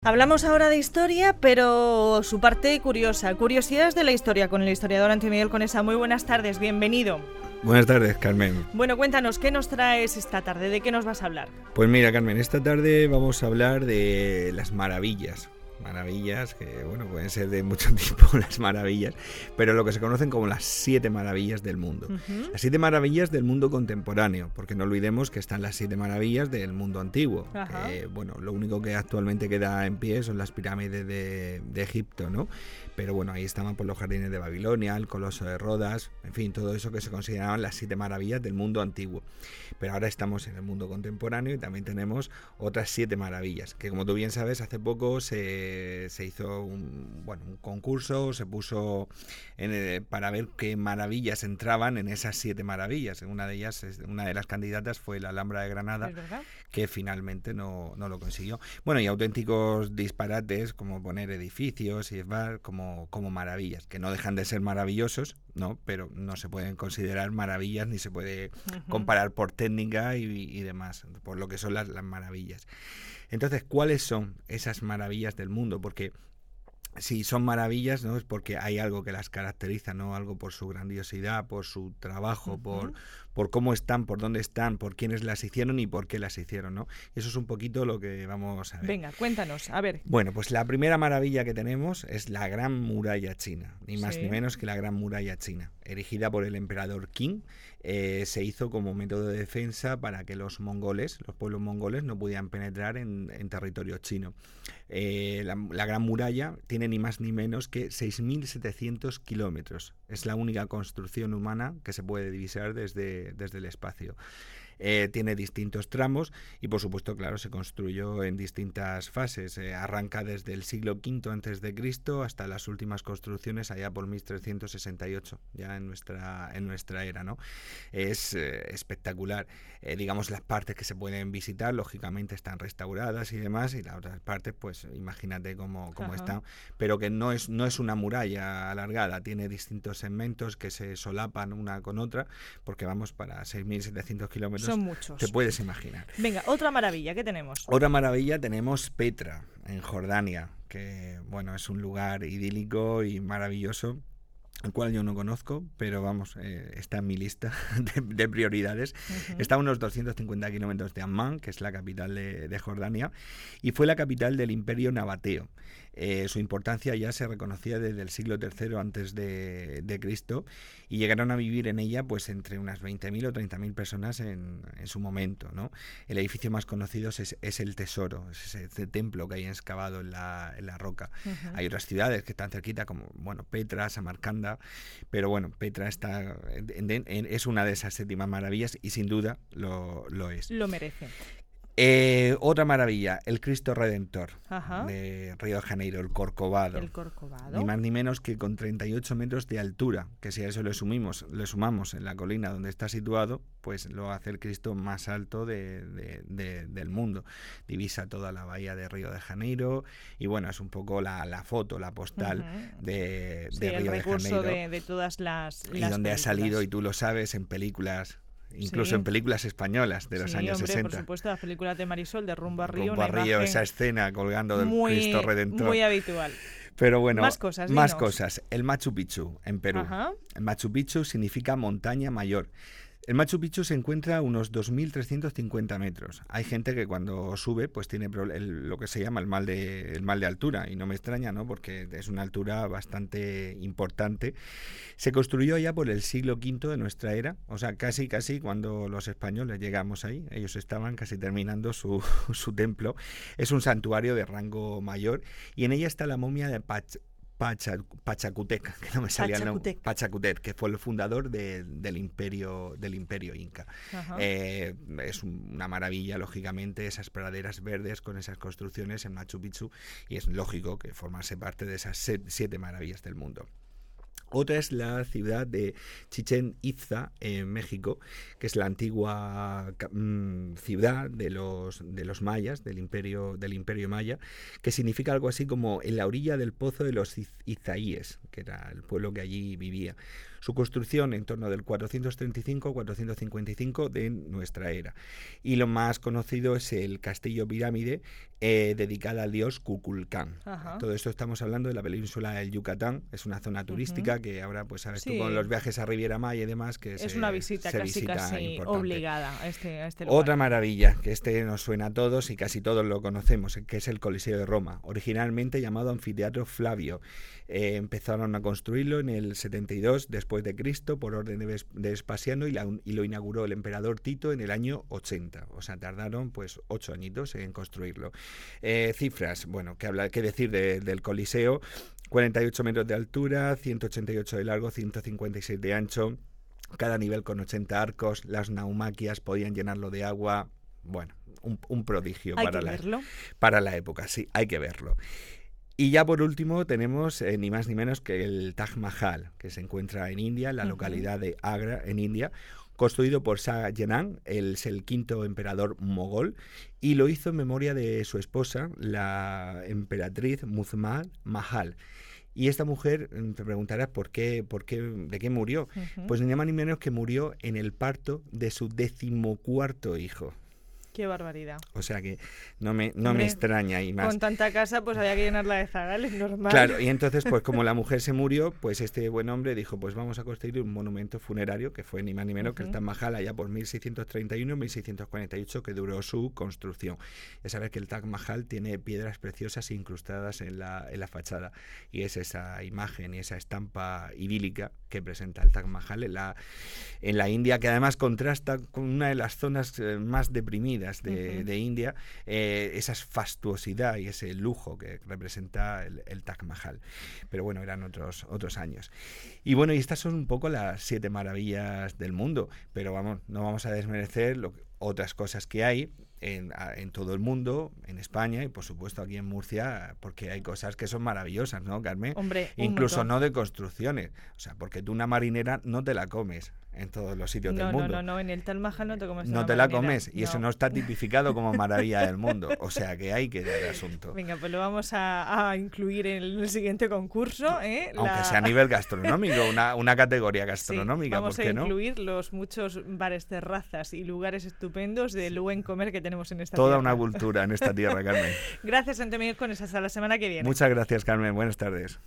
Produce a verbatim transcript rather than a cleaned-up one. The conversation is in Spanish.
Hablamos ahora de historia, pero su parte curiosa. Curiosidades de la historia con el historiador Antonio Miguel Conesa. Muy buenas tardes, bienvenido. Buenas tardes, Carmen. Bueno, cuéntanos, ¿qué nos traes esta tarde? ¿De qué nos vas a hablar? Pues mira, Carmen, esta tarde vamos a hablar de las maravillas. Maravillas que, bueno, pueden ser de mucho tipo las maravillas, pero lo que se conocen como las siete maravillas del mundo. Uh-huh. Las siete maravillas del mundo contemporáneo, porque no olvidemos que están las siete maravillas del mundo antiguo. Uh-huh. Que, bueno, lo único que actualmente queda en pie son las pirámides de, de Egipto, ¿no? Pero bueno, ahí estaban por los jardines de Babilonia, el Coloso de Rodas, en fin, todo eso que se consideraban las siete maravillas del mundo antiguo. Pero ahora estamos en el mundo contemporáneo y también tenemos otras siete maravillas, que como tú bien sabes, hace poco se, se hizo un, bueno, un concurso, se puso en el, para ver qué maravillas entraban en esas siete maravillas. Una de ellas, una de las candidatas fue la Alhambra de Granada, que finalmente no, no lo consiguió. Bueno, y auténticos disparates como poner edificios y demás, como Como, como maravillas, que no dejan de ser maravillosos, ¿no? Pero no se pueden considerar maravillas ni se puede uh-huh. comparar por técnica y, y demás, por lo que son las, las maravillas. Entonces, ¿cuáles son esas maravillas del mundo? Porque si son maravillas, ¿no? Es porque hay algo que las caracteriza, ¿no? Algo por su grandiosidad, por su trabajo, uh-huh. por, por cómo están, por dónde están, por quiénes las hicieron y por qué las hicieron, ¿no? Eso es un poquito lo que vamos a ver. Venga, cuéntanos, a ver. Bueno, pues la primera maravilla que tenemos es la Gran Muralla China, ni más sí. ni menos que la Gran Muralla China, erigida por el emperador Qin. Eh, se hizo como método de defensa para que los mongoles, los pueblos mongoles, no pudieran penetrar en, en territorio chino. Eh, la, la Gran Muralla tiene ni más ni menos que seis mil setecientos kilómetros. Es la única construcción humana que se puede divisar desde, desde el espacio. Eh, tiene distintos tramos y, por supuesto, claro, se construyó en distintas fases. Eh, arranca desde el siglo quinto antes de Cristo hasta las últimas construcciones allá por mil trescientos sesenta y ocho, ya en nuestra en nuestra era, ¿no? Es eh, espectacular. Eh, digamos, las partes que se pueden visitar, lógicamente, están restauradas y demás, y las otras partes, pues, imagínate cómo, cómo están. Pero que no es no es una muralla alargada, tiene distintos segmentos que se solapan una con otra, porque vamos, para seis mil setecientos kilómetros son muchos. Te puedes imaginar. Venga, otra maravilla, ¿qué tenemos? Otra maravilla tenemos Petra, en Jordania, que bueno, es un lugar idílico y maravilloso, el cual yo no conozco, pero vamos, eh, está en mi lista de, de prioridades. Uh-huh. Está a unos doscientos cincuenta kilómetros de Ammán, que es la capital de, de Jordania, y fue la capital del Imperio Nabateo. Eh, su importancia ya se reconocía desde el siglo tercero antes de, de Cristo, y llegaron a vivir en ella pues entre unas veinte mil o treinta mil personas en, en su momento, ¿no? El edificio más conocido es, es el Tesoro, es ese, ese templo que hay excavado en la, en la roca. Uh-huh. Hay otras ciudades que están cerquita como bueno, Petra, Samarcanda, pero bueno, Petra está en, en, en, es una de esas séptimas maravillas y sin duda lo, lo es. Lo merece. Eh, otra maravilla, el Cristo Redentor Ajá. de Río de Janeiro, el Corcovado. El Corcovado. Ni más ni menos que con treinta y ocho metros de altura, que si a eso le sumimos, le sumamos en la colina donde está situado, pues lo hace el Cristo más alto de, de, de, del mundo. Divisa toda la bahía de Río de Janeiro y bueno, es un poco la, la foto, la postal uh-huh. de, de sí, Río el de recurso Janeiro. De, de todas las, y las donde películas. Ha salido, y tú lo sabes, en películas... Incluso sí. en películas españolas de los sí, años hombre, sesenta. Por supuesto, las películas de Marisol, de Rumbo a Río. Rumbo a Río, esa escena colgando del muy, Cristo Redentor. Muy habitual. Pero bueno, más cosas. Más dinos. cosas. El Machu Picchu, en Perú. Ajá. El Machu Picchu significa montaña mayor. El Machu Picchu se encuentra a unos dos mil trescientos cincuenta metros. Hay gente que cuando sube pues tiene el, lo que se llama el mal, de, el mal de altura, y no me extraña, ¿no? Porque es una altura bastante importante. Se construyó ya por el siglo quinto de nuestra era, o sea, casi casi cuando los españoles llegamos ahí, ellos estaban casi terminando su, su templo. Es un santuario de rango mayor y en ella está la momia de Pach Pachacutec, que no me salía el nombre. Pachacutec, que fue el fundador de, del imperio del imperio inca. Eh, es una maravilla, lógicamente, esas praderas verdes con esas construcciones en Machu Picchu, y es lógico que formase parte de esas siete maravillas del mundo. Otra es la ciudad de Chichén Itzá, en México, que es la antigua mmm, ciudad de los, de los mayas, del imperio, del imperio maya, que significa algo así como en la orilla del pozo de los Izaíes, que era el pueblo que allí vivía. Su construcción en torno del cuatrocientos treinta y cinco a cuatrocientos cincuenta y cinco de nuestra era. Y lo más conocido es el castillo pirámide eh, dedicado al dios Kukulcán. Ajá. Todo esto estamos hablando de la península del Yucatán, es una zona turística uh-huh. que ahora, pues sabes sí. tú con los viajes a Riviera Maya y demás, que es se, una visita se casi, visita casi importante. obligada a este, a este lugar. Otra maravilla, que este nos suena a todos y casi todos lo conocemos, que es el Coliseo de Roma, originalmente llamado Anfiteatro Flavio. Eh, empezaron a construirlo en el setenta y dos después de Cristo por orden de, Ves- de Vespasiano y, la, y lo inauguró el emperador Tito en el año ochenta. O sea, tardaron pues ocho añitos en construirlo. Eh, cifras, bueno, qué habla, qué decir de, del Coliseo, cuarenta y ocho metros de altura, ciento ochenta y ocho de largo, ciento cincuenta y seis de ancho, cada nivel con ochenta arcos, las naumaquias podían llenarlo de agua, bueno, un, un prodigio hay para que la, verlo. para la época, sí, hay que verlo. Y ya por último tenemos eh, ni más ni menos que el Taj Mahal, que se encuentra en India, en la uh-huh. localidad de Agra, en India, construido por Shah Jahan, él es el quinto emperador mogol, y lo hizo en memoria de su esposa, la emperatriz Muzammal Mahal. Y esta mujer, te preguntarás por qué, por qué, de qué murió. Uh-huh. Pues ni más ni menos que murió en el parto de su decimocuarto hijo. Qué barbaridad. O sea que no me, no Hombre, me extraña. Y más. Con tanta casa, pues había que llenarla de zagales, normal. Claro, y entonces, pues como la mujer se murió, pues este buen hombre dijo, pues vamos a construir un monumento funerario, que fue ni más ni menos uh-huh. que el Taj Mahal, allá por mil seiscientos treinta y uno a mil seiscientos cuarenta y ocho, que duró su construcción. Ya sabes que el Taj Mahal tiene piedras preciosas incrustadas en la, en la fachada, y es esa imagen y esa estampa idílica que presenta el Taj Mahal en la, en la India, que además contrasta con una de las zonas eh, más deprimidas De, uh-huh. de India, eh, esa fastuosidad y ese lujo que representa el, el Taj Mahal. Pero bueno, eran otros, otros años. Y bueno, y estas son un poco las siete maravillas del mundo, pero vamos, no vamos a desmerecer lo que, otras cosas que hay en, en todo el mundo, en España y por supuesto aquí en Murcia, porque hay cosas que son maravillosas, ¿no, Carmen? Hombre, incluso no de construcciones, o sea, porque tú una marinera no te la comes en todos los sitios no, del mundo. No, no, no, en el Taj Mahal no te comes No una te la marinera. comes y no. Eso no está tipificado como maravilla del mundo, o sea que hay que dar el asunto. Venga, pues lo vamos a, a incluir en el siguiente concurso, ¿eh? Aunque la... sea a nivel gastronómico, una, una categoría gastronómica, sí, vamos ¿por qué a incluir no? los muchos bares, terrazas y lugares estupendos del buen comer que tenemos en esta Toda tierra. una cultura en esta tierra, Carmen. Gracias, Santo Miguel, con esa hasta la semana que viene. Muchas gracias, Carmen. Buenas tardes.